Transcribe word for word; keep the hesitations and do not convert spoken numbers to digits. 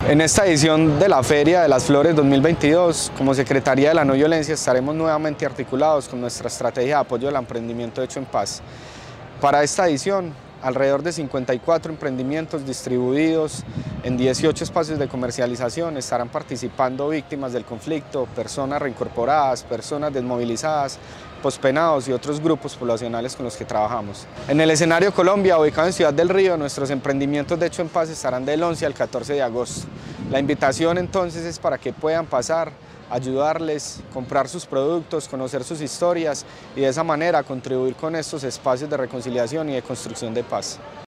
En esta edición de la Feria de las Flores dos mil veintidós, como Secretaría de la No Violencia, estaremos nuevamente articulados con nuestra estrategia de apoyo al emprendimiento hecho en paz. Para esta edición, alrededor de cincuenta y cuatro emprendimientos distribuidos en dieciocho espacios de comercialización estarán participando víctimas del conflicto, personas reincorporadas, personas desmovilizadas, pospenados y otros grupos poblacionales con los que trabajamos. En el escenario Colombia, ubicado en Ciudad del Río, nuestros emprendimientos de Hecho en Paz estarán del once al catorce de agosto. La invitación entonces es para que puedan pasar, ayudarles, comprar sus productos, conocer sus historias y de esa manera contribuir con estos espacios de reconciliación y de construcción de paz.